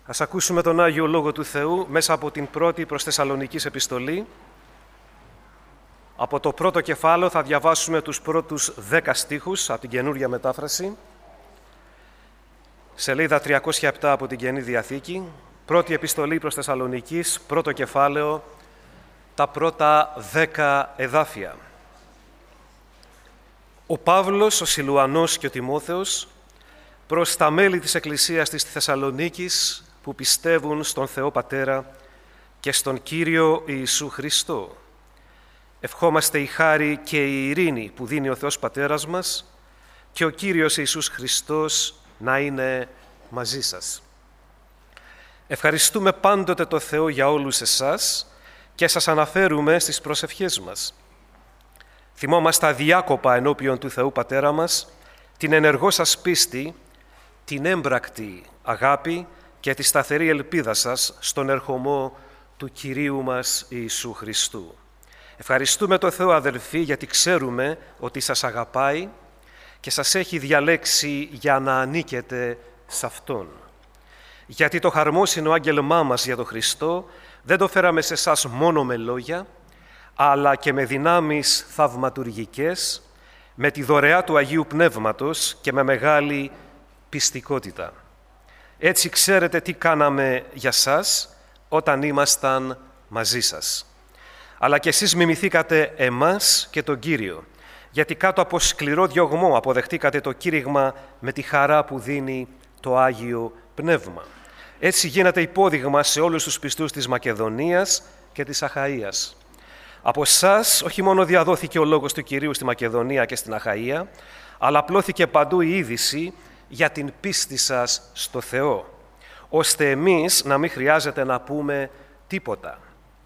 Ας ακούσουμε τον Άγιο Λόγο του Θεού μέσα από την πρώτη προς Θεσσαλονικής επιστολή. Από το πρώτο κεφάλαιο θα διαβάσουμε τους πρώτους 10 στίχους από την Καινούρια Μετάφραση. Σελίδα 307 από την Καινή Διαθήκη. Πρώτη επιστολή προς Θεσσαλονικής, πρώτο κεφάλαιο, τα πρώτα 10 εδάφια. Ο Παύλος, ο Σιλουανός και ο Τιμόθεος προς τα μέλη της Εκκλησίας της Θεσσαλονίκης που πιστεύουν στον Θεό Πατέρα και στον Κύριο Ιησού Χριστό. Ευχόμαστε η χάρη και η ειρήνη που δίνει ο Θεός Πατέρας μας και ο Κύριος Ιησούς Χριστός να είναι μαζί σας. Ευχαριστούμε πάντοτε το Θεό για όλους εσάς και σας αναφέρουμε στις προσευχές μας. Θυμόμαστε αδιάκοπα ενώπιον του Θεού Πατέρα μας την ενεργό σας πίστη, την έμπρακτη αγάπη και τη σταθερή ελπίδα σας στον ερχομό του Κυρίου μας Ιησού Χριστού. Ευχαριστούμε το Θεό, αδελφοί, γιατί ξέρουμε ότι σας αγαπάει και σας έχει διαλέξει για να ανήκετε σε Αυτόν. Γιατί το χαρμόσυνο άγγελμά μας για τον Χριστό δεν το φέραμε σε εσάς μόνο με λόγια, αλλά και με δυνάμεις θαυματουργικές, με τη δωρεά του Αγίου Πνεύματος και με μεγάλη πιστικότητα. Έτσι ξέρετε τι κάναμε για σας όταν ήμασταν μαζί σας. Αλλά και εσείς μιμηθήκατε εμάς και τον Κύριο, γιατί κάτω από σκληρό διωγμό αποδεχτήκατε το κήρυγμα με τη χαρά που δίνει το Άγιο Πνεύμα. Έτσι γίνατε υπόδειγμα σε όλους τους πιστούς της Μακεδονίας και της Αχαΐας. Από εσάς όχι μόνο διαδόθηκε ο λόγος του Κυρίου στη Μακεδονία και στην Αχαΐα, αλλά απλώθηκε παντού η είδηση για την πίστη σας στο Θεό, ώστε εμείς να μην χρειάζεται να πούμε τίποτα.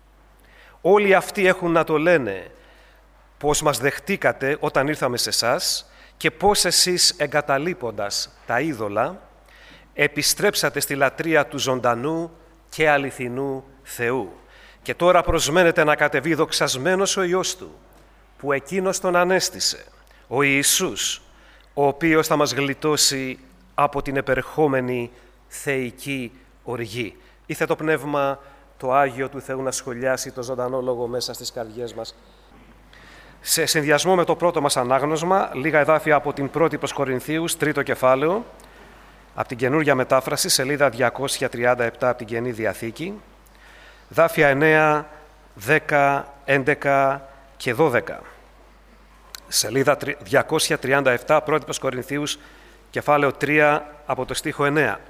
Όλοι αυτοί έχουν να το λένε πώς μας δεχτήκατε όταν ήρθαμε σε εσάς και πώς εσείς εγκαταλείποντας τα είδωλα επιστρέψατε στη λατρεία του ζωντανού και αληθινού Θεού. Και τώρα προσμένετε να κατεβεί δοξασμένος ο Υιός Του, που Εκείνος Τον ανέστησε, ο Ιησούς, ο οποίος θα μας γλιτώσει από την επερχόμενη θεϊκή οργή. Ήθε το Πνεύμα το Άγιο του Θεού να σχολιάσει το ζωντανό Λόγο μέσα στις καρδιές μας. Σε συνδυασμό με το πρώτο μας ανάγνωσμα, λίγα εδάφια από την πρώτη προς Κορινθίους, τρίτο κεφάλαιο, από την Καινούρια Μετάφραση, σελίδα 237 από την Καινή Διαθήκη, δάφια 9, 10, 11 και 12. Σελίδα 237, πρώτη προς Κορινθίους, κεφάλαιο 3, από το στίχο 9.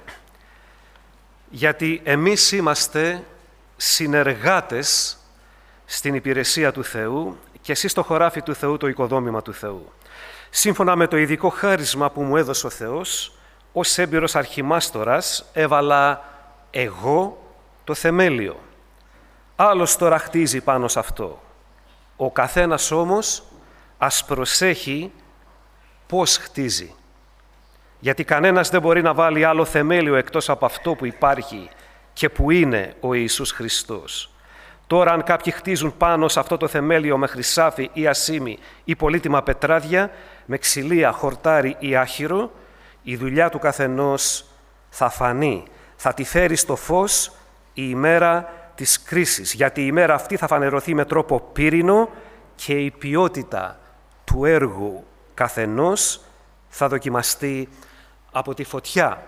Γιατί εμείς είμαστε συνεργάτες στην υπηρεσία του Θεού και εσείς στο χωράφι του Θεού, το οικοδόμημα του Θεού. Σύμφωνα με το ειδικό χάρισμα που μου έδωσε ο Θεός, ως έμπειρος αρχιμάστορας έβαλα εγώ το θεμέλιο. Άλλος τώρα χτίζει πάνω σε αυτό. Ο καθένας όμως ας προσέχει πώς χτίζει. Γιατί κανένας δεν μπορεί να βάλει άλλο θεμέλιο εκτός από αυτό που υπάρχει και που είναι ο Ιησούς Χριστός. Τώρα αν κάποιοι χτίζουν πάνω σε αυτό το θεμέλιο με χρυσάφι ή ασήμι ή πολύτιμα πετράδια, με ξυλία, χορτάρι ή άχυρο, η δουλειά του καθενός θα φανεί. Θα τη φέρει στο φως η ημέρα της κρίσης, γιατί η ημέρα αυτή θα φανερωθεί με τρόπο πύρινο και η ποιότητα του έργου καθενός θα δοκιμαστεί από τη φωτιά.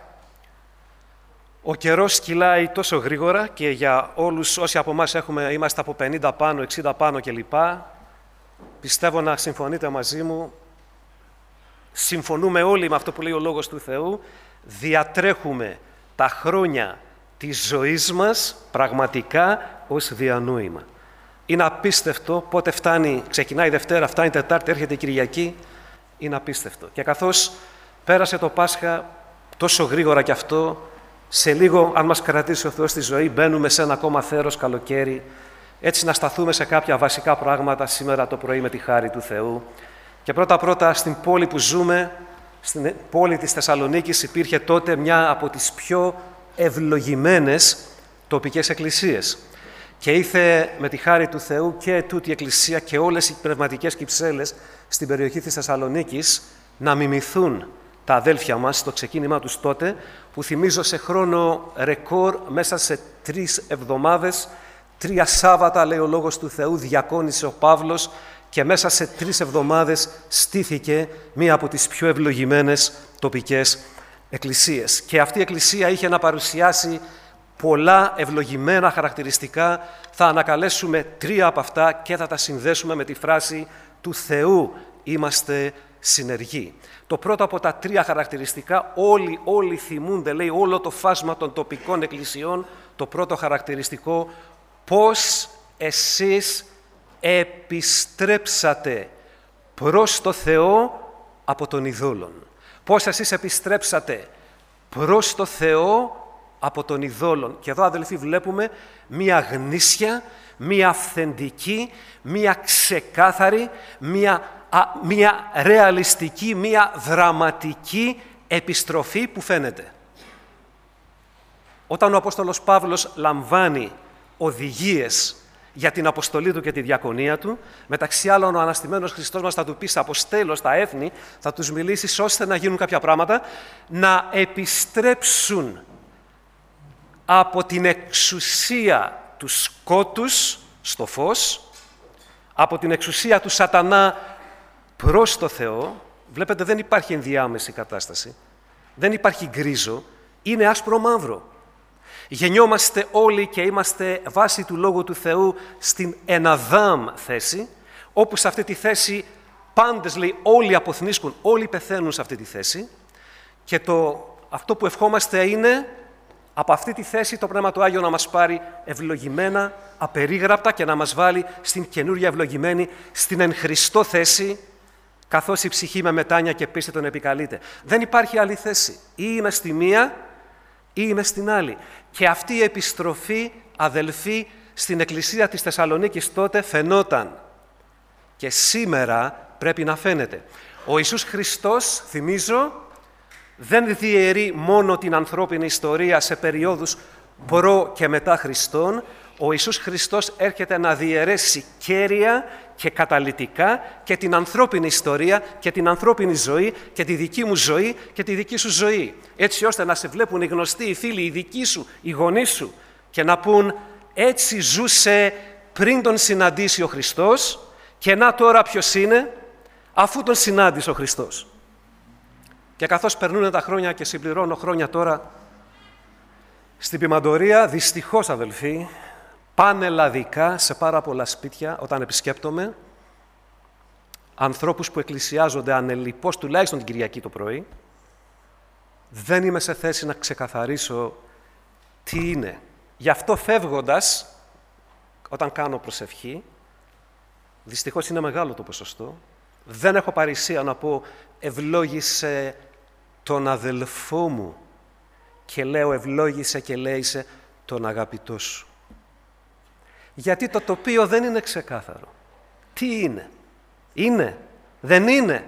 Ο καιρός κυλάει τόσο γρήγορα και για όλους όσοι από εμάς είμαστε από 50 πάνω, 60 πάνω κλπ. Πιστεύω να συμφωνείτε μαζί μου, συμφωνούμε όλοι με αυτό που λέει ο Λόγος του Θεού, διατρέχουμε τα χρόνια της ζωής μας πραγματικά ως διανόημα. Είναι απίστευτο πότε φτάνει, ξεκινάει η Δευτέρα, φτάνει η Τετάρτη, έρχεται η Κυριακή, είναι απίστευτο. Και καθώς πέρασε το Πάσχα τόσο γρήγορα κι αυτό, σε λίγο, αν μας κρατήσει ο Θεός στη ζωή, μπαίνουμε σε ένα ακόμα θέρος καλοκαίρι, έτσι να σταθούμε σε κάποια βασικά πράγματα σήμερα το πρωί με τη χάρη του Θεού. Και πρώτα-πρώτα στην πόλη που ζούμε, στην πόλη της Θεσσαλονίκης, υπήρχε τότε μια από τις πιο ευλογημένες τοπικές εκκλησίες. Και ήθε με τη χάρη του Θεού και τούτη η εκκλησία και όλες οι πνευματικές κυψέλες στην περιοχή της Θεσσαλονίκης να μιμηθούν τα αδέλφια μας στο ξεκίνημά τους τότε, που θυμίζω σε χρόνο ρεκόρ μέσα σε 3 εβδομάδες, 3 Σάββατα, λέει ο Λόγος του Θεού, διακόνησε ο Παύλος και μέσα σε 3 εβδομάδες στήθηκε μία από τις πιο ευλογημένες τοπικές εκκλησίες. Και αυτή η εκκλησία είχε να παρουσιάσει πολλά ευλογημένα χαρακτηριστικά. Θα ανακαλέσουμε 3 από αυτά και θα τα συνδέσουμε με τη φράση «του Θεού είμαστε συνεργοί». Το πρώτο από τα 3 χαρακτηριστικά, όλοι θυμούνται, λέει, όλο το φάσμα των τοπικών εκκλησιών, το πρώτο χαρακτηριστικό, πώς εσείς επιστρέψατε προς το Θεό από τον ειδόλων. Πώς εσείς επιστρέψατε προς το Θεό από τον ειδόλων. Και εδώ, αδελφοί, βλέπουμε μία γνήσια, μία αυθεντική, μία ξεκάθαρη, μία ρεαλιστική, μία δραματική επιστροφή που φαίνεται. Όταν ο Απόστολος Παύλος λαμβάνει οδηγίες για την αποστολή του και τη διακονία του, μεταξύ άλλων ο αναστημένος Χριστός μας θα του πει «Αποστέλω στα έθνη», θα τους μιλήσει ώστε να γίνουν κάποια πράγματα, να επιστρέψουν από την εξουσία του σκότους στο φως, από την εξουσία του σατανά προς το Θεό. Βλέπετε, δεν υπάρχει ενδιάμεση κατάσταση, δεν υπάρχει γκρίζο, είναι άσπρο-μαύρο. Γεννιόμαστε όλοι και είμαστε βάσει του Λόγου του Θεού στην εναδάμ θέση, όπου σε αυτή τη θέση πάντες, λέει, όλοι αποθνίσκουν, όλοι πεθαίνουν σε αυτή τη θέση, και αυτό που ευχόμαστε είναι από αυτή τη θέση το Πνεύμα του Άγιο να μας πάρει ευλογημένα, απερίγραπτα και να μας βάλει στην καινούρια ευλογημένη, στην εν Χριστώ θέση, καθώς η ψυχή με μετάνοια και πίστη τον επικαλείται. Δεν υπάρχει άλλη θέση. Ή είμαι στη μία ή είμαι στην άλλη. Και αυτή η επιστροφή, αδελφοί, στην Εκκλησία της Θεσσαλονίκης τότε φαινόταν. Και σήμερα πρέπει να φαίνεται. Ο Ιησούς Χριστός, θυμίζω, δεν διαιρεί μόνο την ανθρώπινη ιστορία σε περιόδους προ και μετά Χριστόν. Ο Ιησούς Χριστός έρχεται να διαιρέσει κέρια και καταλυτικά και την ανθρώπινη ιστορία και την ανθρώπινη ζωή και τη δική μου ζωή και τη δική σου ζωή. Έτσι ώστε να σε βλέπουν οι γνωστοί, οι φίλοι, οι δικοί σου, οι γονείς σου και να πούν «Έτσι ζούσε πριν τον συναντήσει ο Χριστός και να τώρα ποιος είναι αφού τον συνάντησε ο Χριστός». Και καθώς περνούν τα χρόνια και συμπληρώνω χρόνια τώρα στην ποιμαντορία, δυστυχώς, αδελφοί, πανελλαδικά σε πάρα πολλά σπίτια, όταν επισκέπτομαι ανθρώπους που εκκλησιάζονται ανελιπώς, τουλάχιστον την Κυριακή το πρωί, δεν είμαι σε θέση να ξεκαθαρίσω τι είναι. Γι' αυτό φεύγοντας, όταν κάνω προσευχή, δυστυχώς είναι μεγάλο το ποσοστό, δεν έχω παρησία να πω «ευλόγησε τον αδελφό μου» και λέω «ευλόγησε και λέησε τον αγαπητό σου». Γιατί το τοπίο δεν είναι ξεκάθαρο. Τι είναι? Είναι? Δεν είναι?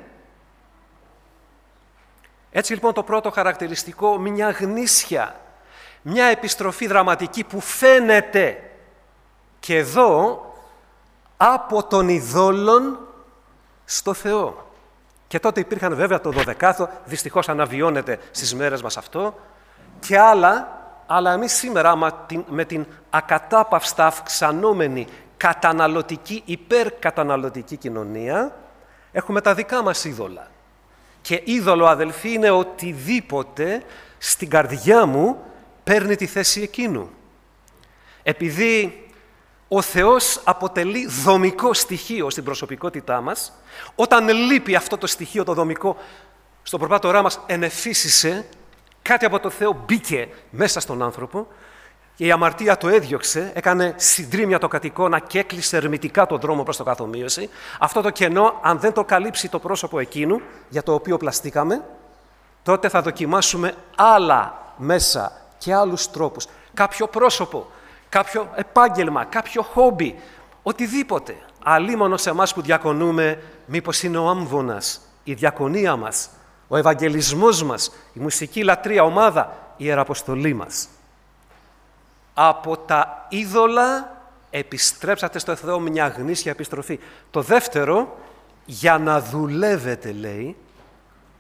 Έτσι λοιπόν το πρώτο χαρακτηριστικό, μια γνήσια, μια επιστροφή δραματική που φαίνεται και εδώ από τον ειδόλων στο Θεό. Και τότε υπήρχαν βέβαια το 12ο, δυστυχώς αναβιώνεται στις μέρες μας αυτό, και άλλα, αλλά εμείς σήμερα με την ακατάπαυστα αυξανόμενη καταναλωτική, υπερκαταναλωτική κοινωνία, έχουμε τα δικά μας είδωλα. Και είδωλο, αδελφοί, είναι οτιδήποτε στην καρδιά μου παίρνει τη θέση εκείνου. Επειδή ο Θεός αποτελεί δομικό στοιχείο στην προσωπικότητά μας, όταν λείπει αυτό το στοιχείο το δομικό, στο προπάτορά μας ενεφύσισε, κάτι από το Θεό μπήκε μέσα στον άνθρωπο και η αμαρτία το έδιωξε, έκανε συντρίμμια το κατοικώνα και έκλεισε ερμητικά τον δρόμο προς το καθομοίωση. Αυτό το κενό, αν δεν το καλύψει το πρόσωπο εκείνου, για το οποίο πλαστήκαμε, τότε θα δοκιμάσουμε άλλα μέσα και άλλους τρόπους. Κάποιο πρόσωπο, κάποιο επάγγελμα, κάποιο χόμπι, οτιδήποτε. Αλίμονο σε εμάς που διακονούμε, μήπως είναι ο άμβονας, η διακονία μας, ο ευαγγελισμός μας, η μουσική λατρεία ομάδα, η ιεραποστολή μας. Από τα είδωλα επιστρέψατε στο Θεό, μια γνήσια επιστροφή. Το δεύτερο, για να δουλεύετε, λέει,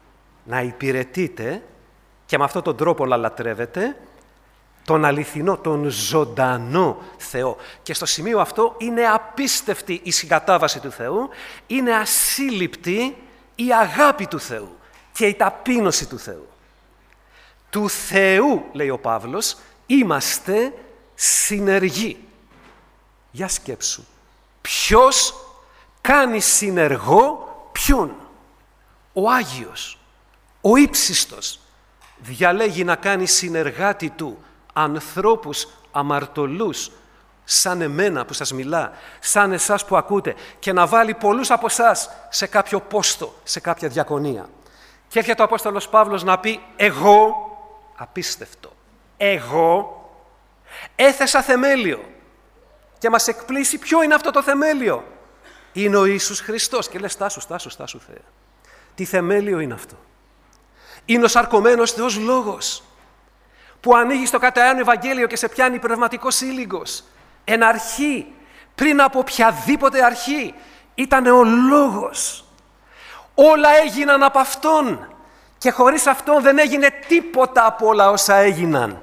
να υπηρετείτε και με αυτόν τον τρόπο να λατρεύετε τον αληθινό, τον ζωντανό Θεό. Και στο σημείο αυτό είναι απίστευτη η συγκατάβαση του Θεού, είναι ασύλληπτη η αγάπη του Θεού και η ταπείνωση του Θεού. Του Θεού, λέει ο Παύλος, είμαστε συνεργοί. Για σκέψου. Ποιος κάνει συνεργό ποιον? Ο Άγιος, ο Ύψιστος, διαλέγει να κάνει συνεργάτη του ανθρώπους αμαρτωλούς, σαν εμένα που σας μιλά, σαν εσάς που ακούτε, και να βάλει πολλούς από εσάς σε κάποιο πόστο, σε κάποια διακονία. Και έρχεται ο Απόστολος Παύλος να πει, εγώ, απίστευτο, εγώ έθεσα θεμέλιο. Και μας εκπλήσει ποιο είναι αυτό το θεμέλιο. Είναι ο Ιησούς Χριστός. Και λες, στάσου Θεέ. Τι θεμέλιο είναι αυτό? Είναι ο σαρκωμένος Θεός Λόγος, που ανοίγει στο κατά έναν Ευαγγέλιο και σε πιάνει πνευματικός ήλιγκος. Εν αρχή, πριν από οποιαδήποτε αρχή, ήταν ο Λόγος. Όλα έγιναν από Αυτόν και χωρίς Αυτόν δεν έγινε τίποτα από όλα όσα έγιναν.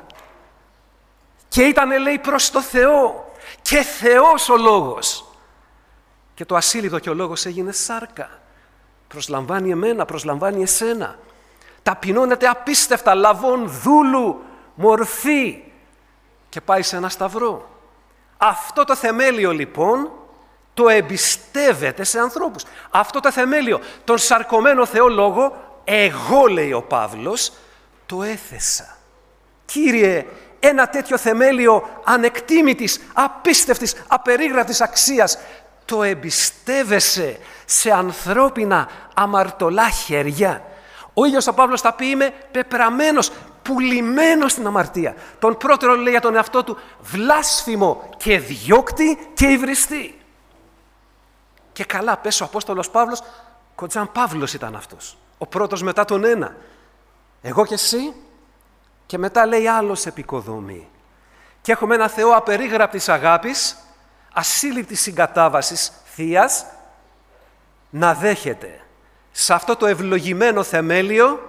Και ήτανε, λέει, προς το Θεό και Θεός ο Λόγος. Και το ασύλληπτο και ο Λόγος έγινε σάρκα. Προσλαμβάνει εμένα, προσλαμβάνει εσένα. Ταπεινώνεται απίστευτα, λαβών δούλου, μορφή, και πάει σε ένα σταυρό. Αυτό το θεμέλιο λοιπόν το εμπιστεύεται σε ανθρώπους. Αυτό το θεμέλιο, τον σαρκωμένο Θεό Λόγο, εγώ, λέει ο Παύλος, το έθεσα. Κύριε, ένα τέτοιο θεμέλιο ανεκτήμητης, απίστευτης, απερίγραπτης αξίας, το εμπιστεύεσαι σε ανθρώπινα αμαρτωλά χέρια? Ο ίδιος ο Παύλος θα πει, είμαι πεπραμένος, πουλημένος στην αμαρτία. Τον πρώτερο λέει για τον εαυτό του, βλάσφημο και διώκτη και υβριστή. Και καλά, πες ο Απόστολος Παύλος, Κοντζάν Παύλος ήταν αυτός. Ο πρώτος μετά τον ένα. Εγώ και εσύ. Και μετά λέει άλλος επικοδομεί. Και έχουμε ένα Θεό απερίγραπτης αγάπης, ασύλληπτης συγκατάβασης θείας, να δέχεται σε αυτό το ευλογημένο θεμέλιο,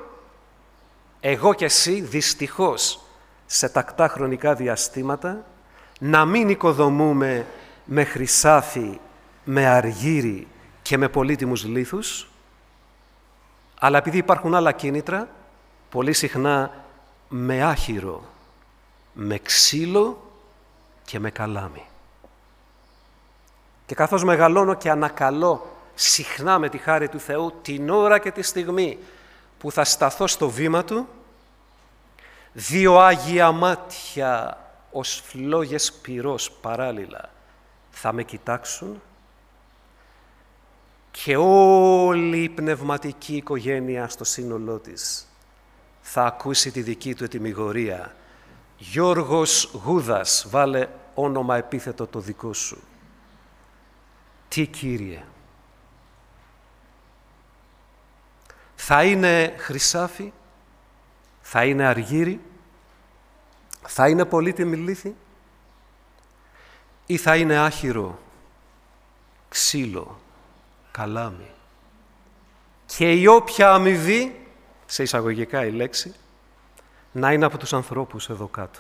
εγώ και εσύ, δυστυχώς, σε τακτά χρονικά διαστήματα, να μην οικοδομούμε με χρυσάφι, με αργύρι και με πολύτιμους λίθους, αλλά επειδή υπάρχουν άλλα κίνητρα, πολύ συχνά με άχυρο, με ξύλο και με καλάμι. Και καθώς μεγαλώνω και ανακαλώ συχνά με τη χάρη του Θεού την ώρα και τη στιγμή που θα σταθώ στο βήμα Του, δύο άγια μάτια ως φλόγες πυρός παράλληλα θα με κοιτάξουν και όλη η πνευματική οικογένεια στο σύνολό της θα ακούσει τη δική του ετυμηγορία. Γιώργος Γούδας, βάλε όνομα επίθετο το δικό σου. Τι, Κύριε? Θα είναι χρυσάφι, θα είναι αργύρι, θα είναι πολύτιμη λίθη ή θα είναι άχυρο, ξύλο, καλάμι? Και η όποια αμοιβή, σε εισαγωγικά η λέξη, να είναι από τους ανθρώπους εδώ κάτω.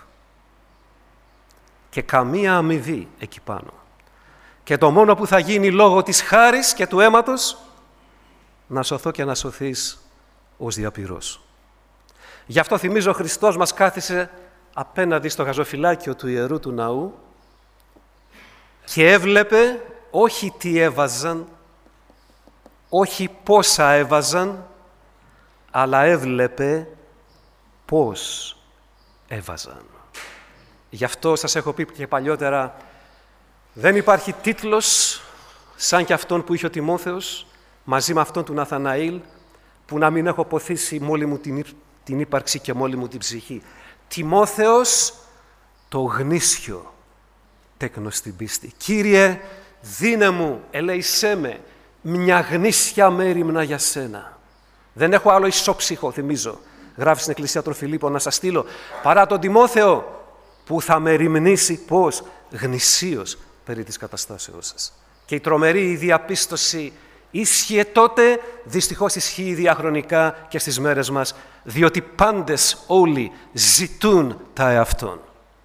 Και καμία αμοιβή εκεί πάνω. Και το μόνο που θα γίνει λόγω της χάρης και του αίματος, να σωθώ και να σωθείς ως διαπυρός. Γι' αυτό θυμίζω ο Χριστός μας κάθισε απέναντι στο γαζοφυλάκιο του Ιερού του Ναού και έβλεπε όχι τι έβαζαν, όχι πόσα έβαζαν, αλλά έβλεπε πώς έβαζαν. Γι' αυτό σας έχω πει και παλιότερα, δεν υπάρχει τίτλος σαν και αυτόν που είχε ο Τιμόθεος μαζί με αυτόν του Ναθαναήλ, που να μην έχω ποθήσει μόλι μου την ύπαρξη και μόλι μου την ψυχή. Τιμόθεος, το γνήσιο τέκνος στην πίστη. Κύριε, δίνε μου, ελέησέ με, μια γνήσια μέριμνα για σένα. Δεν έχω άλλο ισόψυχο, θυμίζω, γράφει στην Εκκλησία των Φιλίππων, να σας στείλω, παρά τον Τιμόθεο, που θα με ρημνήσει πώς? Γνησίως περί της καταστάσεώς σας. Και η τρομερή διαπίστωση Ίσχυε τότε, δυστυχώς ισχύει διαχρονικά και στις μέρες μας, διότι πάντες όλοι ζητούν τα εαυτόν.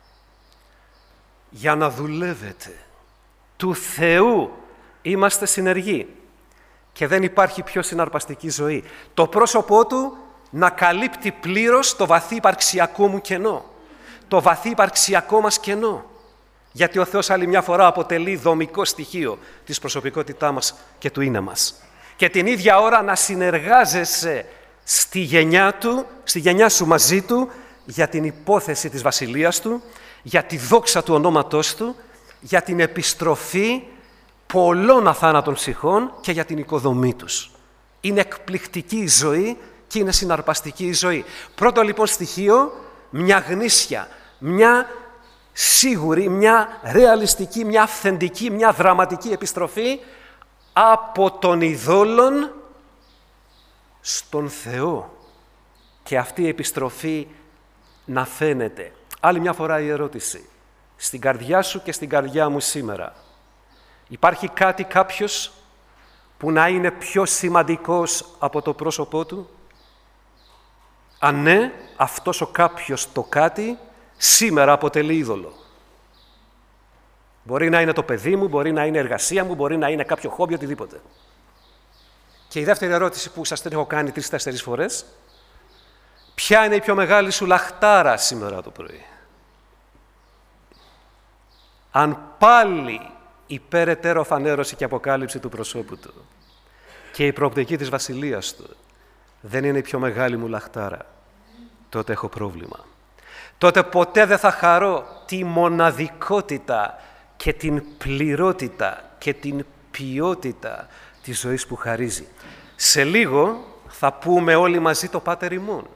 Για να δουλεύετε, του Θεού είμαστε συνεργοί και δεν υπάρχει πιο συναρπαστική ζωή. Το πρόσωπό Του να καλύπτει πλήρως το βαθύ υπαρξιακό μου κενό, το βαθύ υπαρξιακό μας κενό. Γιατί ο Θεός άλλη μια φορά αποτελεί δομικό στοιχείο της προσωπικότητά μας και του είναι μας. Και την ίδια ώρα να συνεργάζεσαι στη γενιά Του, στη γενιά σου μαζί Του, για την υπόθεση της Βασιλείας Του, για τη δόξα του ονόματός Του, για την επιστροφή πολλών αθάνατων ψυχών και για την οικοδομή τους. Είναι εκπληκτική η ζωή και είναι συναρπαστική η ζωή. Πρώτο λοιπόν στοιχείο, μια γνήσια, μια σίγουρη, μια ρεαλιστική, μια αυθεντική, μια δραματική επιστροφή από των ειδόλων στον Θεό. Και αυτή η επιστροφή να φαίνεται. Άλλη μια φορά η ερώτηση. Στην καρδιά σου και στην καρδιά μου σήμερα. Υπάρχει κάποιος που να είναι πιο σημαντικός από το πρόσωπό του? Αν ναι, αυτός ο κάποιος το κάτι σήμερα αποτελεί είδωλο. Μπορεί να είναι το παιδί μου, μπορεί να είναι εργασία μου, μπορεί να είναι κάποιο χόμπι, οτιδήποτε. Και η δεύτερη ερώτηση που σας την έχω κάνει 3-4 φορές. Ποια είναι η πιο μεγάλη σου λαχτάρα σήμερα το πρωί? Αν πάλι η περαιτέρω φανέρωση και αποκάλυψη του προσώπου Του και η προοπτική της Βασιλείας Του δεν είναι η πιο μεγάλη μου λαχτάρα, τότε έχω πρόβλημα. Τότε ποτέ δεν θα χαρώ τη μοναδικότητα και την πληρότητα και την ποιότητα της ζωής που χαρίζει. Σε λίγο θα πούμε όλοι μαζί το Πάτερ ημών.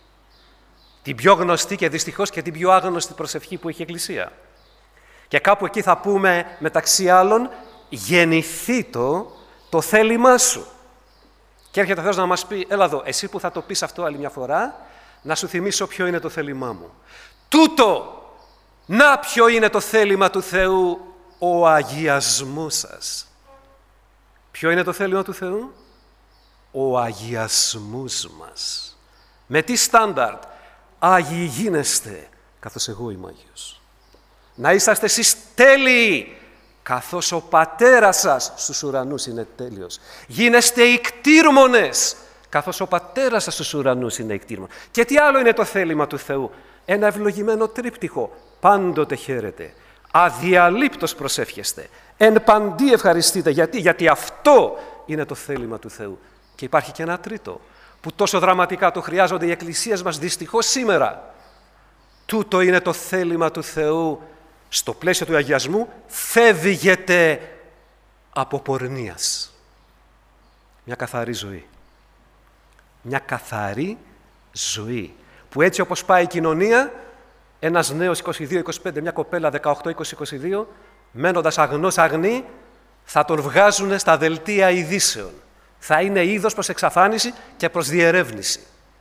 Την πιο γνωστή και δυστυχώς και την πιο άγνωστη προσευχή που έχει η Εκκλησία. Και κάπου εκεί θα πούμε μεταξύ άλλων γεννηθεί το θέλημά σου. Και έρχεται ο Θεός να μας πει, έλα εδώ, εσύ που θα το πεις αυτό άλλη μια φορά, να σου θυμίσω ποιο είναι το θέλημά μου. Τούτο, να ποιο είναι το θέλημα του Θεού, ο αγιασμός σας. Ποιο είναι το θέλημα του Θεού? Ο αγιασμός μας. Με τι στάνταρτ? Άγιοι γίνεστε, καθώς εγώ είμαι Άγιος. Να είσαστε εσείς τέλειοι, καθώς ο Πατέρας σας στους ουρανούς είναι τέλειος. Γίνεστε ικτήρμονες, καθώς ο Πατέρας σας στους ουρανούς είναι ικτήρμονες. Και τι άλλο είναι το θέλημα του Θεού? Ένα ευλογημένο τρίπτυχο. Πάντοτε χαίρετε. Αδιαλείπτως προσεύχεστε. Εν παντί ευχαριστείτε. Γιατί αυτό είναι το θέλημα του Θεού. Και υπάρχει και ένα τρίτο, που τόσο δραματικά το χρειάζονται οι εκκλησίες μας δυστυχώς σήμερα. Τούτο είναι το θέλημα του Θεού. Στο πλαίσιο του αγιασμού φεύγετε από πορνείας. Μια καθαρή ζωή. Μια καθαρή ζωή. Που έτσι όπως πάει η κοινωνία, ένας νέος 22-25, μια κοπέλα 18-20-22, μένοντας αγνός αγνή, θα τον βγάζουν στα δελτία ειδήσεων. Θα είναι είδος προς εξαφάνιση και προς διερεύνηση.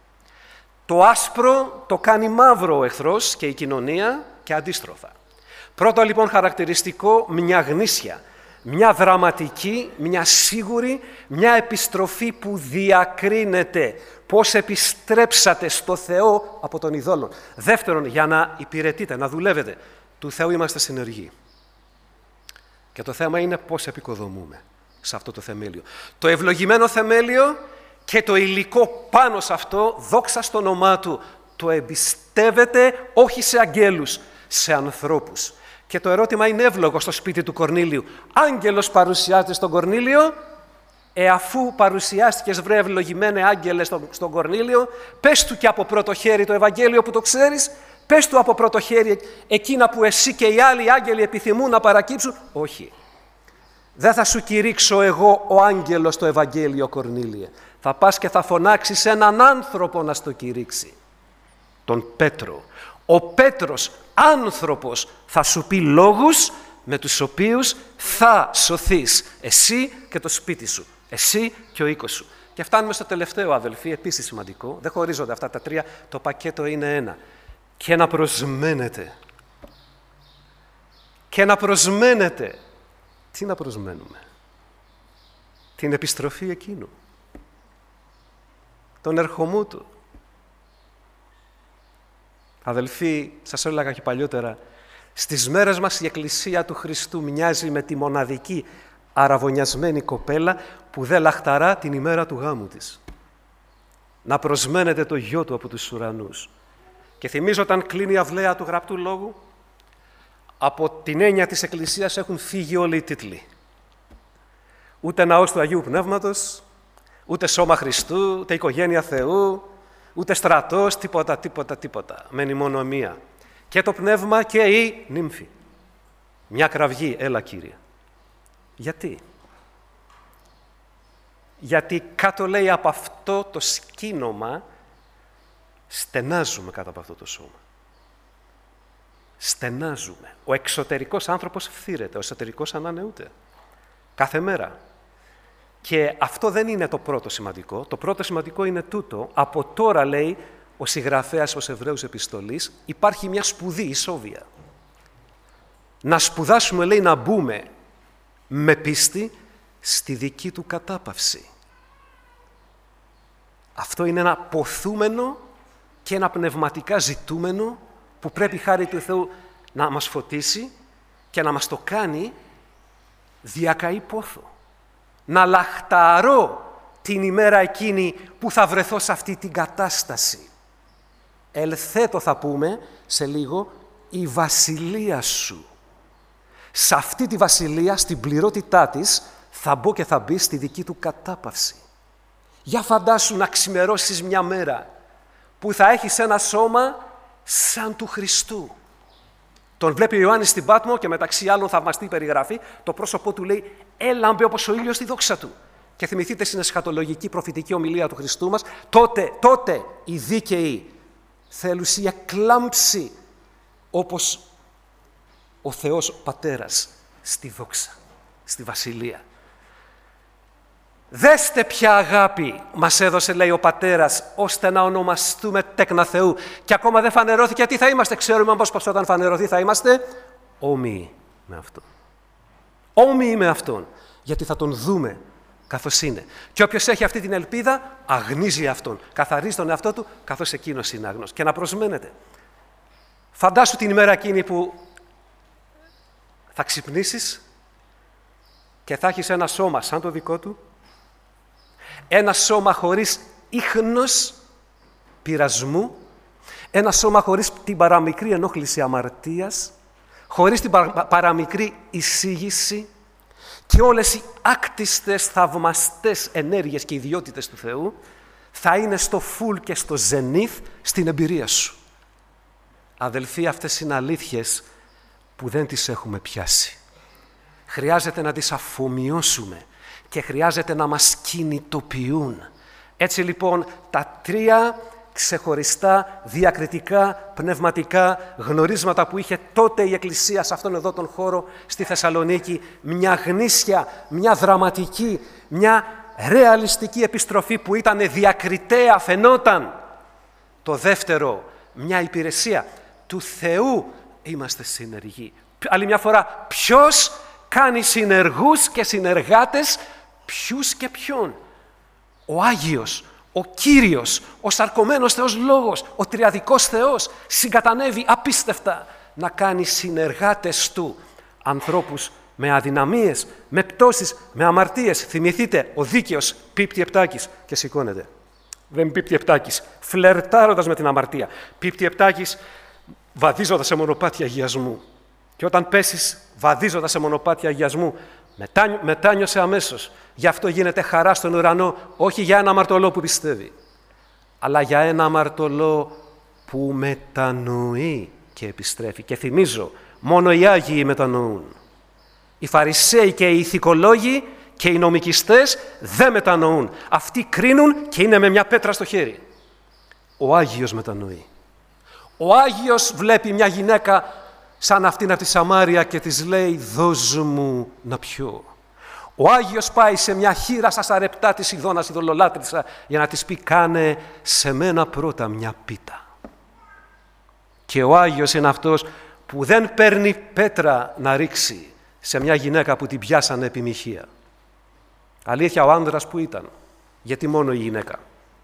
Το άσπρο το κάνει μαύρο ο εχθρός και η κοινωνία και αντίστροφα. Πρώτο λοιπόν χαρακτηριστικό, μια γνήσια, μια δραματική, μια σίγουρη, μια επιστροφή που διακρίνεται πώς επιστρέψατε στο Θεό από τον ειδόλων. Δεύτερον, για να υπηρετείτε, να δουλεύετε, του Θεού είμαστε συνεργοί. Και το θέμα είναι πώς επικοδομούμε σε αυτό το θεμέλιο. Το ευλογημένο θεμέλιο και το υλικό πάνω σε αυτό, δόξα στο όνομά Του, το εμπιστεύεται όχι σε αγγέλους, σε ανθρώπους. Και το ερώτημα είναι εύλογο στο σπίτι του Κορνήλιου. Άγγελος παρουσιάζεται στον Κορνήλιο, αφού παρουσιάστηκες βρε ευλογημένε άγγελε στον Κορνήλιο, πες του και από πρώτο χέρι το Ευαγγέλιο που το ξέρεις, πες του από πρώτο χέρι εκείνα που εσύ και οι άλλοι άγγελοι επιθυμούν να παρακύψουν. Όχι. Δεν θα σου κηρύξω εγώ ο άγγελος το Ευαγγέλιο, Κορνήλιε. Θα πας και θα φωνάξεις έναν άνθρωπο να στο κηρύξει. Τον Πέτρο. Ο Πέτρος, άνθρωπος, θα σου πει λόγους με τους οποίους θα σωθείς εσύ και το σπίτι σου, εσύ και ο οίκος σου. Και φτάνουμε στο τελευταίο, αδελφοί, επίσης σημαντικό. Δεν χωρίζονται αυτά τα τρία, το πακέτο είναι ένα. Και να προσμένετε. Και να προσμένετε. Τι να προσμένουμε? την επιστροφή εκείνου, τον ερχομού του. Αδελφοί, σας έλεγα και παλιότερα, στις μέρες μας η Εκκλησία του Χριστού μοιάζει με τη μοναδική αραβωνιασμένη κοπέλα που δεν λαχταρά την ημέρα του γάμου της. Να προσμένετε το γιο του από τους ουρανούς. Και θυμίζω όταν κλείνει η αυλαία του Γραπτού Λόγου, από την έννοια της Εκκλησίας έχουν φύγει όλοι οι τίτλοι. Ούτε ναός του Αγίου Πνεύματος, ούτε σώμα Χριστού, ούτε οικογένεια Θεού, ούτε στρατός, τίποτα. Μένει μόνο μία. Και το πνεύμα και η νύμφη. Μια κραυγή, έλα Κύριε. Γιατί? Γιατί κάτω λέει από αυτό το σκήνομα στενάζουμε κάτω από αυτό το σώμα. Στενάζουμε. Ο εξωτερικός άνθρωπος φθήρεται, ο εσωτερικός ανανεούται. Κάθε μέρα. Και αυτό δεν είναι το πρώτο σημαντικό. Το πρώτο σημαντικό είναι τούτο. Από τώρα, λέει ο συγγραφέας ως Εβραίους επιστολής, υπάρχει μια σπουδή ισόβια. Να σπουδάσουμε, λέει, να μπούμε με πίστη στη δική του κατάπαυση. Αυτό είναι ένα ποθούμενο και ένα πνευματικά ζητούμενο που πρέπει χάρη του Θεού να μας φωτίσει και να μας το κάνει διακαή πόθο. Να λαχταρώ την ημέρα εκείνη που θα βρεθώ σε αυτή την κατάσταση. Ελθέτω, θα πούμε σε λίγο, η βασιλεία σου. Σε αυτή τη βασιλεία, στην πληρότητά της, θα μπω και θα μπει στη δική του κατάπαυση. Για φαντάσου να ξημερώσεις μια μέρα που θα έχεις ένα σώμα σαν του Χριστού. Τον βλέπει ο Ιωάννης στην Πάτμο και μεταξύ άλλων θαυμαστή περιγραφή, το πρόσωπό του λέει έλαμπε όπως ο ήλιος στη δόξα του. Και θυμηθείτε στην εσχατολογική προφητική ομιλία του Χριστού μας, τότε οι δίκαιοι θέλουσι εκλάμψει όπως ο Θεός Πατέρας στη δόξα, στη βασιλεία. Δέστε ποια αγάπη μας έδωσε, λέει ο Πατέρας, ώστε να ονομαστούμε τέκνα Θεού. Και ακόμα δεν φανερώθηκε τι θα είμαστε. Ξέρουμε όμως πως όταν φανερωθεί θα είμαστε όμοιοι με Αυτόν. Όμοιοι με Αυτόν. Γιατί θα Τον δούμε καθώς είναι. Και όποιος έχει αυτή την ελπίδα, αγνίζει Αυτόν. Καθαρίζει τον εαυτό του, καθώς εκείνος είναι άγνος. Και να προσμένετε. Φαντάσου την ημέρα εκείνη που θα ξυπνήσεις και θα έχεις ένα σώμα σαν το δικό του, ένα σώμα χωρίς ίχνος πειρασμού, ένα σώμα χωρίς την παραμικρή ενόχληση αμαρτίας, χωρίς την παραμικρή εισήγηση και όλες οι άκτιστες, θαυμαστές ενέργειες και ιδιότητες του Θεού θα είναι στο φουλ και στο ζενίθ στην εμπειρία σου. Αδελφοί, αυτές είναι αλήθειες που δεν τις έχουμε πιάσει. Χρειάζεται να τις αφομοιώσουμε και χρειάζεται να μας κινητοποιούν. Έτσι λοιπόν τα τρία ξεχωριστά, διακριτικά, πνευματικά γνωρίσματα που είχε τότε η Εκκλησία σε αυτόν εδώ τον χώρο στη Θεσσαλονίκη, μια γνήσια, μια δραματική, μια ρεαλιστική επιστροφή που ήταν διακριτέα, φαινόταν. Το δεύτερο, μια υπηρεσία του Θεού είμαστε συνεργοί. Άλλη μια φορά, ποιος κάνει συνεργούς και συνεργάτες, ποιους και ποιον. Ο Άγιος, ο Κύριος, ο σαρκωμένος Θεός Λόγος, ο τριαδικός Θεός συγκατανεύει απίστευτα να κάνει συνεργάτες Του, ανθρώπους με αδυναμίες, με πτώσεις, με αμαρτίες. Θυμηθείτε, ο δίκαιος πίπτει επτάκης και σηκώνεται. Δεν πίπτει επτάκης, φλερτάροντας με την αμαρτία. Πίπτει επτάκης βαδίζοντας σε μονοπάτια αγιασμού. Και όταν πέσεις βαδίζοντας σε μονοπάτια αγιασμού, μετάνιωσε αμέσως. Γι' αυτό γίνεται χαρά στον ουρανό, όχι για ένα αμαρτωλό που πιστεύει, αλλά για ένα αμαρτωλό που μετανοεί και επιστρέφει. Και θυμίζω, μόνο οι Άγιοι μετανοούν. Οι Φαρισαίοι και οι ηθικολόγοι και οι νομικιστές δεν μετανοούν. Αυτοί κρίνουν και είναι με μια πέτρα στο χέρι. Ο Άγιος μετανοεί. Ο Άγιος βλέπει μια γυναίκα σαν αυτήν από τη Σαμάρια και της λέει «Δώσ' μου να πιω». Ο Άγιος πάει σε μια χήρα στα σαρεπτά της Ιδώνας ειδωλολάτρησα για να της πει «Κάνε σε μένα πρώτα μια πίτα». Και ο Άγιος είναι αυτός που δεν παίρνει πέτρα να ρίξει σε μια γυναίκα που την πιάσανε επιμοιχεία. Αλήθεια, ο άνδρας που ήταν. Γιατί μόνο η γυναίκα.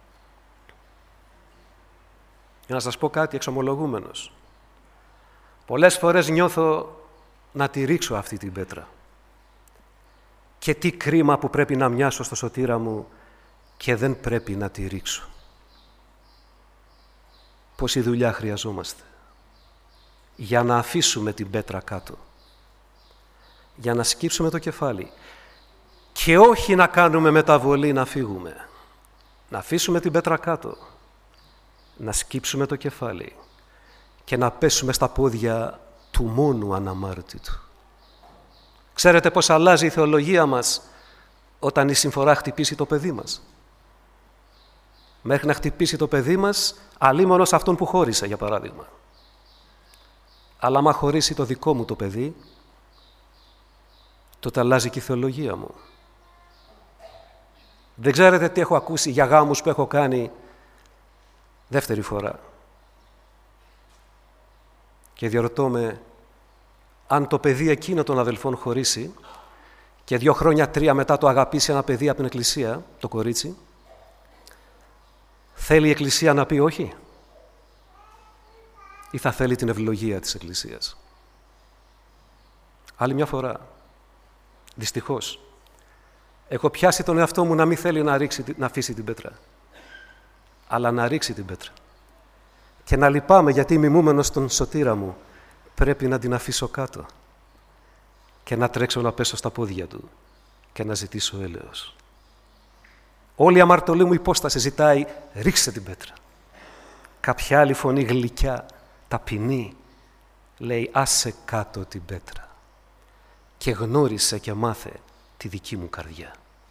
Για να σας πω κάτι εξομολογούμενος. Πολλές φορές νιώθω να τη ρίξω αυτή την πέτρα. Και τι κρίμα που πρέπει να μοιάσω στο σωτήρα μου και δεν πρέπει να τη ρίξω. Πόση δουλειά χρειαζόμαστε για να αφήσουμε την πέτρα κάτω. Για να σκύψουμε το κεφάλι. Και όχι να κάνουμε μεταβολή να φύγουμε. Να αφήσουμε την πέτρα κάτω. Να σκύψουμε το κεφάλι. Και να πέσουμε στα πόδια του μόνου αναμάρτητου. Ξέρετε πώς αλλάζει η θεολογία μας όταν η συμφορά χτυπήσει το παιδί μας. Μέχρι να χτυπήσει το παιδί μας, αλίμονος αυτόν που χώρισε, για παράδειγμα. Αλλά άμα χωρίσει το δικό μου το παιδί, τότε αλλάζει και η θεολογία μου. Δεν ξέρετε τι έχω ακούσει για γάμους που έχω κάνει δεύτερη φορά. Και διαρωτώ με, αν το παιδί εκείνο των αδελφών χωρίσει και 2 χρόνια, 3 μετά το αγαπήσει ένα παιδί από την εκκλησία, το κορίτσι, θέλει η εκκλησία να πει όχι ή θα θέλει την ευλογία της εκκλησίας? Άλλη μια φορά, δυστυχώς, έχω πιάσει τον εαυτό μου να μην θέλει να αφήσει την πέτρα, αλλά να ρίξει την πέτρα. Και να λυπάμαι γιατί μιμούμενος τον σωτήρα μου πρέπει να την αφήσω κάτω και να τρέξω να πέσω στα πόδια του και να ζητήσω έλεος. Όλη η αμαρτωλή μου υπόσταση ζητάει, ρίξε την πέτρα. Κάποια άλλη φωνή γλυκιά, ταπεινή, λέει, άσε κάτω την πέτρα και γνώρισε και μάθε τη δική μου καρδιά.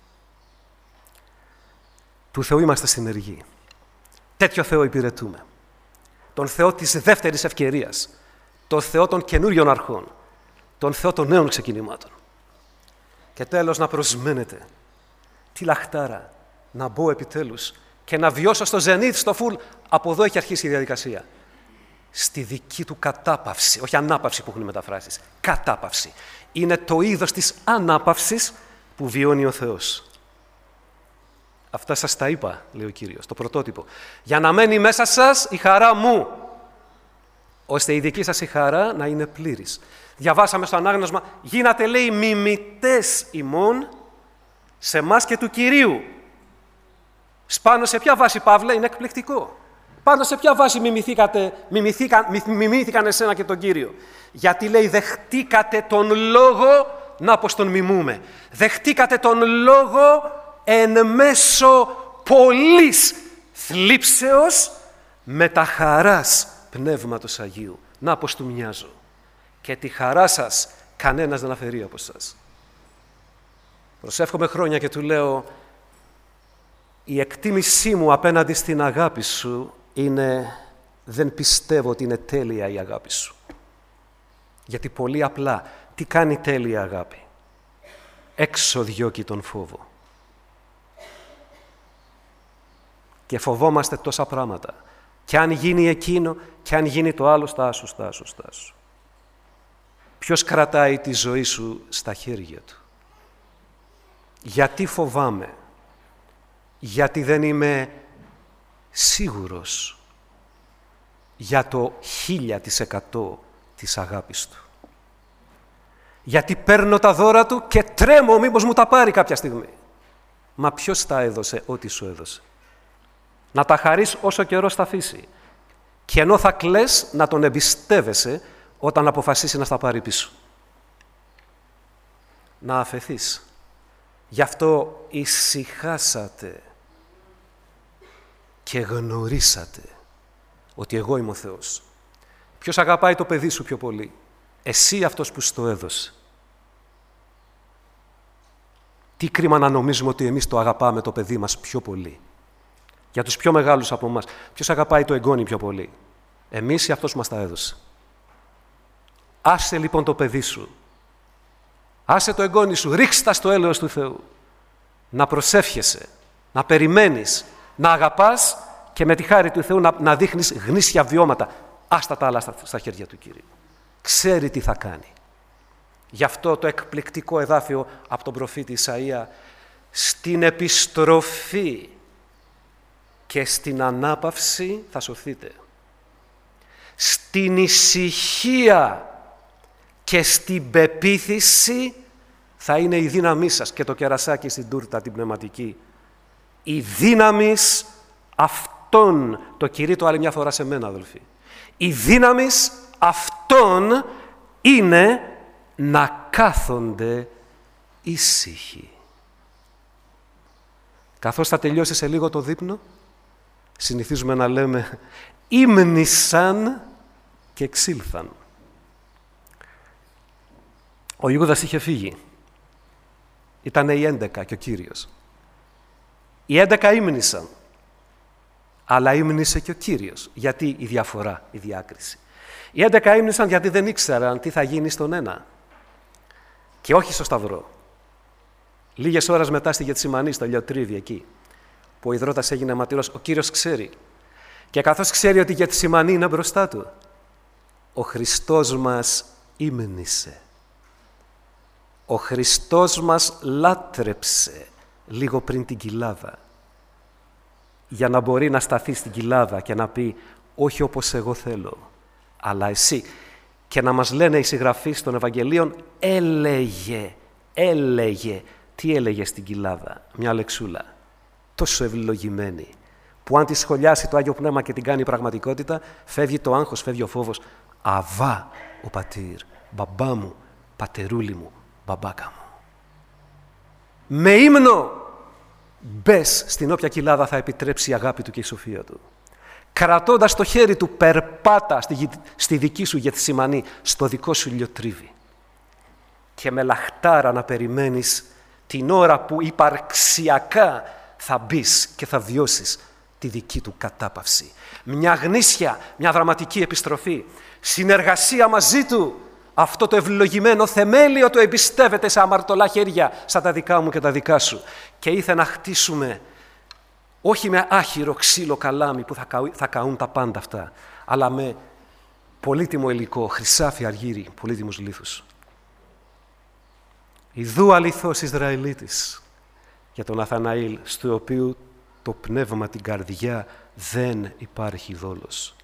Του Θεού είμαστε συνεργοί. Τέτοιο Θεό υπηρετούμε. Τον Θεό της δεύτερης ευκαιρίας. Τον Θεό των καινούριων αρχών. Τον Θεό των νέων ξεκινημάτων. Και τέλος να προσμένετε. Τι λαχτάρα να μπω επιτέλους και να βιώσω στο ζενήθ, στο φουλ. Από εδώ έχει αρχίσει η διαδικασία. Στη δική του κατάπαυση. Όχι ανάπαυση που έχουν οι μεταφράσεις. Κατάπαυση. Είναι το είδος της ανάπαυσης που βιώνει ο Θεός. Αυτά σας τα είπα, λέει ο Κύριος, το πρωτότυπο. Για να μένει μέσα σας η χαρά μου, ώστε η δική σας η χαρά να είναι πλήρης. Διαβάσαμε στο ανάγνωσμα, γίνατε, λέει, μιμητές ημών σε εμάς και του Κυρίου. Πάνω σε ποια βάση, Παύλε? Είναι εκπληκτικό. Πάνω σε ποια βάση μιμήθηκαν εσένα και τον Κύριο? Γιατί, λέει, δεχτήκατε τον λόγο, να πως τον μιμούμε, δεχτήκατε τον λόγο εν μέσω πολλής θλίψεως με τα χαράς Πνεύματος Αγίου. Να πως του μοιάζω. Και τη χαρά σας κανένας δεν αφαιρεί από σας. Προσεύχομαι χρόνια και του λέω, η εκτίμησή μου απέναντι στην αγάπη σου είναι, δεν πιστεύω ότι είναι τέλεια η αγάπη σου. Γιατί πολύ απλά, τι κάνει τέλεια αγάπη? Έξω διώκει τον φόβο. Και φοβόμαστε τόσα πράγματα. Και αν γίνει εκείνο, και αν γίνει το άλλο, στάσου. Ποιος κρατάει τη ζωή σου στα χέρια του? Γιατί φοβάμαι? Γιατί δεν είμαι σίγουρος για το 1000% της αγάπης του. Γιατί παίρνω τα δώρα του και τρέμω μήπως μου τα πάρει κάποια στιγμή. Μα ποιος τα έδωσε ό,τι σου έδωσε? Να τα χαρείς όσο καιρός θα αφήσει. Και ενώ θα κλαις, να τον εμπιστεύεσαι όταν αποφασίσει να στα πάρει πίσω. Να αφεθείς. Γι' αυτό ησυχάσατε και γνωρίσατε ότι εγώ είμαι ο Θεός. Ποιος αγαπάει το παιδί σου πιο πολύ? Εσύ, αυτός που στο έδωσε. Τι κρίμα να νομίζουμε ότι εμείς το αγαπάμε το παιδί μας πιο πολύ. Για τους πιο μεγάλους από εμάς, ποιος αγαπάει το εγγόνι πιο πολύ? Εμείς ή αυτός που μας τα έδωσε? Άσε λοιπόν το παιδί σου. Άσε το εγγόνι σου, ρίξτα στο έλεος του Θεού. Να προσεύχεσαι, να περιμένεις, να αγαπάς και με τη χάρη του Θεού να δείχνεις γνήσια βιώματα. Άστα τα άλλα στα χέρια του Κυρίου. Ξέρει τι θα κάνει. Γι' αυτό το εκπληκτικό εδάφιο από τον προφήτη Ισαΐα στην επιστροφή και στην ανάπαυση θα σωθείτε. Στην ησυχία και στην πεποίθηση θα είναι η δύναμή σας, και το κερασάκι στην τούρτα την πνευματική. Η δύναμης αυτών, το κηρύττω άλλη μια φορά σε μένα, αδελφοί. Η δύναμης αυτών είναι να κάθονται ήσυχοι. Καθώς θα τελειώσει σε λίγο το δείπνο, συνηθίζουμε να λέμε ύμνησαν και εξήλθαν. Ο Ιούδας είχε φύγει. Ήτανε οι 11 και ο Κύριος. Οι 11 ύμνησαν, αλλά ύμνησε και ο Κύριος. Γιατί η διαφορά, η διάκριση? Οι 11 ύμνησαν γιατί δεν ήξεραν τι θα γίνει στον ένα. Και όχι στο Σταυρό. Λίγες ώρες μετά στη Γετσιμανή, στο Λιωτρίδι εκεί, που ο Ιδρώτας έγινε μαρτύρος, ο Κύριος ξέρει. Και καθώς ξέρει ότι η Γετσιμανή είναι μπροστά του, ο Χριστός μας ύμνησε. Ο Χριστός μας λάτρεψε λίγο πριν την κοιλάδα, για να μπορεί να σταθεί στην κοιλάδα και να πει όχι όπως εγώ θέλω, αλλά εσύ. Και να μας λένε οι συγγραφείς των Ευαγγελίων, έλεγε. Τι έλεγε στην κοιλάδα? Μια λεξούλα, τόσο ευλογημένη, που αν τη σχολιάσει το Άγιο Πνεύμα και την κάνει πραγματικότητα, φεύγει το άγχος, φεύγει ο φόβος. Αβά ο πατήρ, μπαμπά μου, πατερούλη μου, μπαμπάκα μου. Με ύμνο μπες στην όποια κοιλάδα θα επιτρέψει η αγάπη του και η σοφία του. Κρατώντας το χέρι του, περπάτα στη δική σου Γετσιμανή, στο δικό σου Λιωτρίβι. Και με λαχτάρα να περιμένεις την ώρα που υπαρξιακά θα μπεις και θα βιώσεις τη δική του κατάπαυση. Μια γνήσια, μια δραματική επιστροφή, συνεργασία μαζί του. Αυτό το ευλογημένο θεμέλιο το εμπιστεύεται σε αμαρτωλά χέρια, σαν τα δικά μου και τα δικά σου. Και ήθελε να χτίσουμε, όχι με άχυρο ξύλο καλάμι που θα καούν τα πάντα αυτά, αλλά με πολύτιμο υλικό, χρυσάφι, αργύρι, πολύτιμους λίθους. Ιδού αληθώς Ισραηλίτης, για τον Αθαναήλ, στο οποίο το πνεύμα, την καρδιά, δεν υπάρχει δόλος.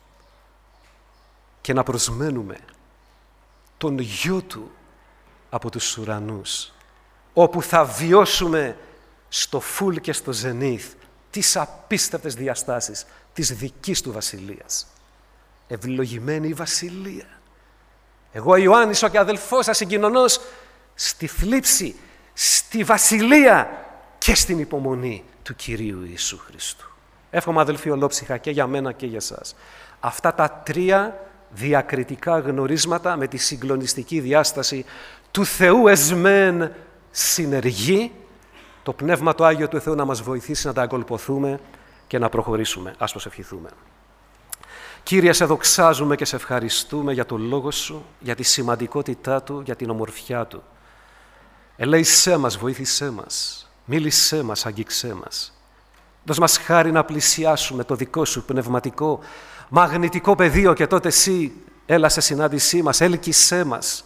Και να προσμένουμε τον Γιο Του από τους ουρανούς, όπου θα βιώσουμε στο φουλ και στο ζενίθ τις απίστευτες διαστάσεις της δικής Του βασιλείας. Ευλογημένη η βασιλεία. Εγώ Ιωάννης, ο και αδελφός σας συγκοινωνός, στη θλίψη, στη βασιλεία και στην υπομονή του Κυρίου Ιησού Χριστού. Εύχομαι, αδελφοί, ολόψυχα και για μένα και για σας, αυτά τα τρία διακριτικά γνωρίσματα με τη συγκλονιστική διάσταση του Θεού εσμέν συνεργεί, το Πνεύμα το Άγιο του Θεού να μας βοηθήσει να τα ακολουθούμε και να προχωρήσουμε. Ας προσευχηθούμε. Κύριε, σε δοξάζουμε και σε ευχαριστούμε για το Λόγο Σου, για τη σημαντικότητά Του, για την ομορφιά Του. Ελέησέ μας, βοήθησέ μας, μίλησέ μας, αγγίξέ μας. Δώσ' μας χάρη να πλησιάσουμε το δικό Σου πνευματικό, μαγνητικό πεδίο και τότε Εσύ έλα σε συνάντησή μας, έλκυσέ μας.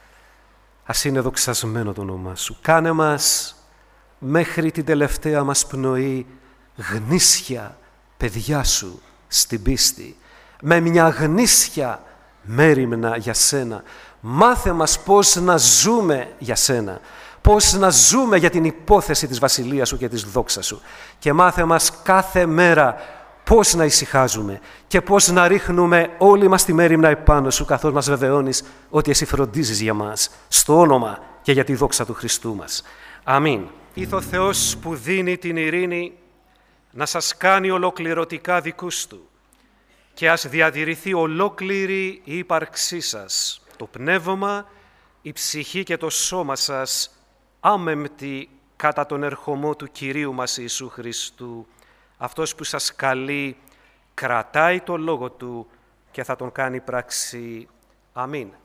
Ας είναι δοξασμένο το όνομά Σου. Κάνε μας μέχρι την τελευταία μας πνοή γνήσια παιδιά Σου στην πίστη, με μια γνήσια μέριμνα για Σένα. Μάθε μας πώς να ζούμε για Σένα, πώς να ζούμε για την υπόθεση της Βασιλείας Σου και της δόξας Σου. Και μάθε μας κάθε μέρα πώς να ησυχάζουμε και πώς να ρίχνουμε όλη μας τη μέριμνα επάνω Σου, καθώς μας βεβαιώνεις ότι Εσύ φροντίζεις για μας, στο όνομα και για τη δόξα του Χριστού μας. Αμήν. Ήθο Θεός που δίνει την ειρήνη να σας κάνει ολοκληρωτικά δικούς Του και ας διατηρηθεί ολόκληρη η ύπαρξή σας, το πνεύμα, η ψυχή και το σώμα σας άμεμπτη κατά τον ερχομό του Κυρίου μας Ιησού Χριστού. Αυτός που σας καλεί κρατάει το λόγο Του και θα τον κάνει πράξη. Αμήν.